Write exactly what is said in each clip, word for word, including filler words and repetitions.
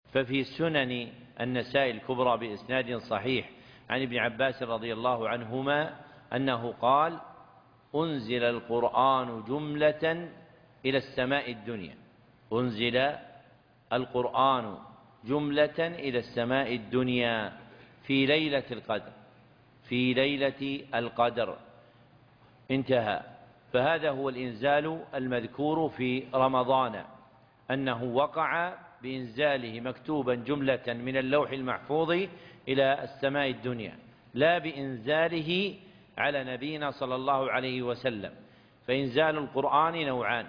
ففي سنن النسائي الكبرى بإسناد صحيح عن ابن عباس رضي الله عنهما أنه قال: أنزل القرآن جملة إلى السماء الدنيا أنزل القرآن جملة إلى السماء الدنيا في ليلة القدر في ليلة القدر انتهى. فهذا هو الإنزال المذكور في رمضان، أنه وقع بإنزاله مكتوبا جملة من اللوح المحفوظ إلى السماء الدنيا، لا بإنزاله على نبينا صلى الله عليه وسلم. فإنزال القرآن نوعان: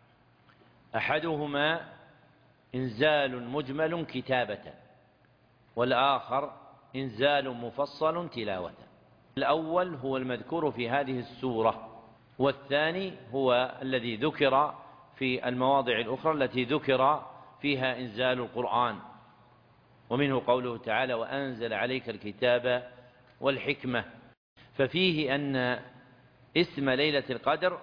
أحدهما إنزال مجمل كتابة، والآخر إنزال مفصل تلاوة. الأول هو المذكور في هذه السورة، والثاني هو الذي ذكر في المواضع الأخرى التي ذكر فيها إنزال القرآن، ومنه قوله تعالى: وأنزل عليك الكتاب والحكمة. ففيه أن اسم ليلة القدر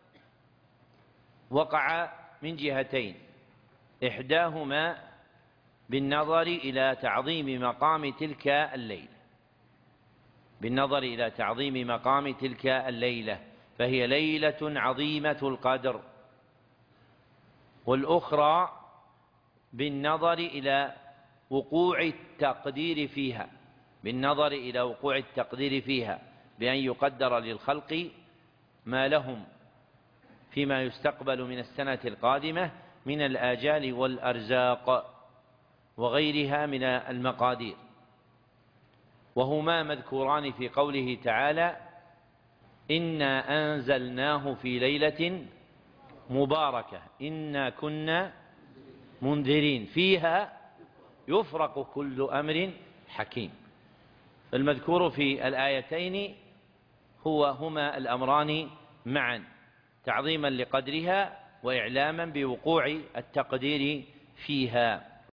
وقع من جهتين: إحداهما بالنظر إلى تعظيم مقام تلك الليلة بالنظر إلى تعظيم مقام تلك الليلة فهي ليلة عظيمة القدر، والأخرى بالنظر إلى وقوع التقدير فيها بالنظر إلى وقوع التقدير فيها بأن يقدر للخلق ما لهم فيما يستقبل من السنة القادمة من الآجال والأرزاق وغيرها من المقادير. وهما مذكوران في قوله تعالى: إنا أنزلناه في ليلة مباركة إنا كنا منذرين فيها يفرق كل أمر حكيم. فالمذكور في الآيتين هو هما الأمران معا: تعظيما لقدرها وإعلاما بوقوع التقدير فيها.